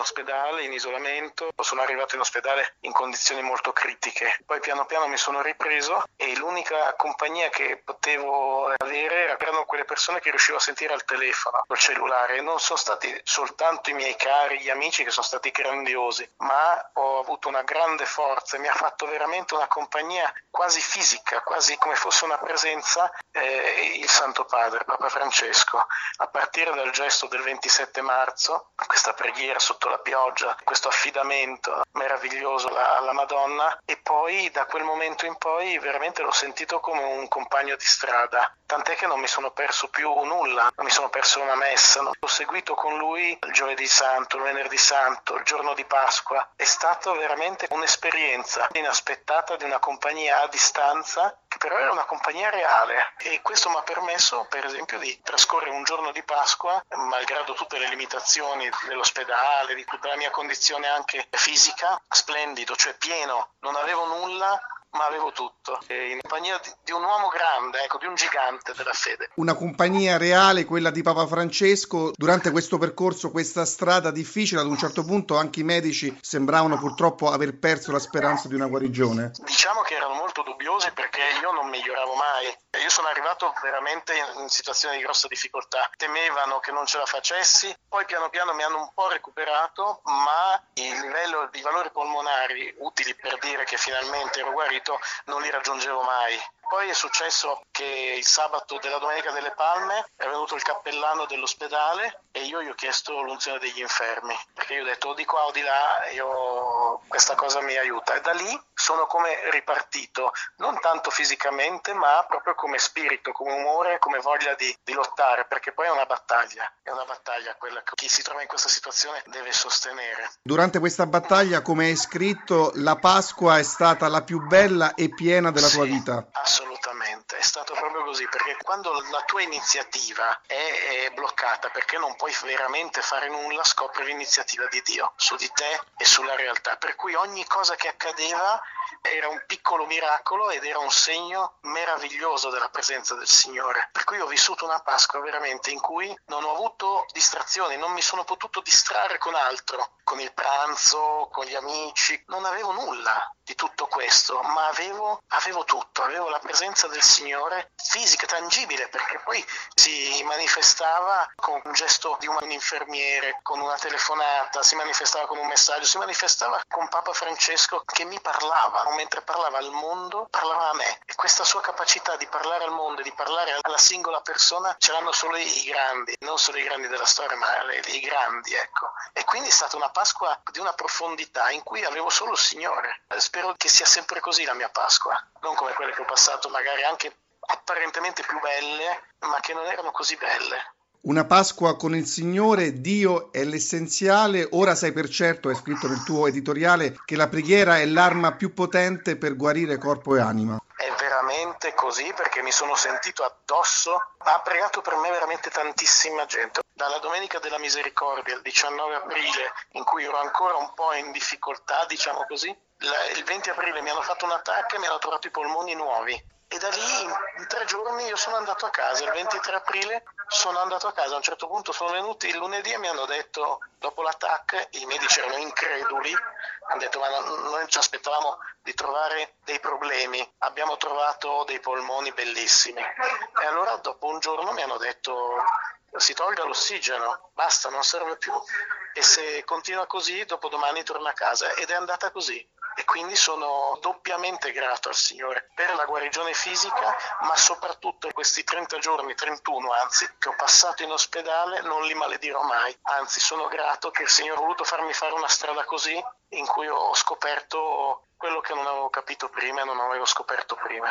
ospedale in isolamento, sono arrivato in ospedale in condizioni molto critiche, poi piano piano mi sono ripreso e l'unica compagnia che potevo avere erano quelle persone che riuscivo a sentire al telefono, col cellulare. Non sono stati soltanto i miei cari, gli amici che sono stati grandiosi, ma ho avuto una grande forza e mi ha fatto veramente una compagnia quasi fisica, quasi come fosse una presenza, il Santo Padre, Papa Francesco, a partire dal gesto del 27 marzo, questa preghiera sotto la pioggia, questo affidamento meraviglioso alla Madonna, e poi da quel momento in poi veramente l'ho sentito come un compagno di strada, tant'è che non mi sono perso più nulla, non mi sono perso una messa, no? Ho seguito con lui il giovedì santo, il venerdì santo, il giorno di Pasqua. È stata veramente un'esperienza inaspettata di una compagnia a distanza, che però era una compagnia reale, e questo mi ha permesso per esempio di trascorrere un giorno di Pasqua, malgrado tutte le limitazioni dell'ospedale, di tutta la mia condizione anche fisica, splendido, cioè pieno, non avevo nulla ma avevo tutto, e in compagnia di un uomo grande, ecco, di un gigante della fede. Una compagnia reale, quella di Papa Francesco. Durante questo percorso, questa strada difficile, ad un certo punto anche i medici sembravano purtroppo aver perso la speranza di una guarigione. Diciamo che erano molto dubbiosi perché io non miglioravo mai. Io sono arrivato veramente in situazioni di grossa difficoltà. Temevano che non ce la facessi, poi piano piano mi hanno un po' recuperato, ma il livello di valori polmonari utili per dire che finalmente ero guarito non li raggiungevo mai. Poi è successo che il sabato della Domenica delle Palme è venuto il cappellano dell'ospedale e io gli ho chiesto l'unzione degli infermi, perché io ho detto o di qua o di là, questa cosa mi aiuta, e da lì sono come ripartito, non tanto fisicamente ma proprio come spirito, come umore, come voglia di lottare, perché poi è una battaglia quella che chi si trova in questa situazione deve sostenere. Durante questa battaglia, come hai scritto, la Pasqua è stata la più bella e piena della tua vita. Assolutamente, è stato proprio così, perché quando la tua iniziativa è bloccata perché non puoi veramente fare nulla, scopri l'iniziativa di Dio su di te e sulla realtà, per cui ogni cosa che accadeva era un piccolo miracolo ed era un segno meraviglioso della presenza del Signore. Per cui ho vissuto una Pasqua veramente in cui non ho avuto distrazioni, non mi sono potuto distrarre con altro, con il pranzo, con gli amici, non avevo nulla di tutto questo, ma avevo tutto, avevo la presenza del Signore fisica, tangibile, perché poi si manifestava con un gesto di un infermiere, con una telefonata, si manifestava con un messaggio, si manifestava con Papa Francesco che mi parlava, mentre parlava al mondo, parlava a me, e questa sua capacità di parlare al mondo e di parlare alla singola persona ce l'hanno solo i grandi, non solo i grandi della storia, ma i grandi, ecco. E quindi è stata una Pasqua di una profondità in cui avevo solo il Signore. Spero che sia sempre così la mia Pasqua, non come quelle che ho passato magari anche apparentemente più belle, ma che non erano così belle. Una Pasqua con il Signore, Dio è l'essenziale. Ora sai per certo, hai scritto nel tuo editoriale, che la preghiera è l'arma più potente per guarire corpo e anima. È veramente così, perché mi sono sentito addosso, ha pregato per me veramente tantissima gente. Dalla Domenica della Misericordia, il 19 aprile, in cui ero ancora un po' in difficoltà, diciamo così, il 20 aprile mi hanno fatto un attacco e mi hanno trovato i polmoni nuovi. E da lì in 3 giorni io sono andato a casa, il 23 aprile sono andato a casa, a un certo punto sono venuti il lunedì e mi hanno detto, dopo l'attacco, i medici erano increduli, hanno detto ma noi ci aspettavamo di trovare dei problemi, abbiamo trovato dei polmoni bellissimi. E allora dopo un giorno mi hanno detto si tolga l'ossigeno, basta, non serve più, e se continua così dopodomani torna a casa, ed è andata così. E quindi sono doppiamente grato al Signore per la guarigione fisica, ma soprattutto questi 30 giorni, 31 anzi, che ho passato in ospedale non li maledirò mai. Anzi, sono grato che il Signore ha voluto farmi fare una strada così, in cui ho scoperto quello che non avevo capito prima e non avevo scoperto prima.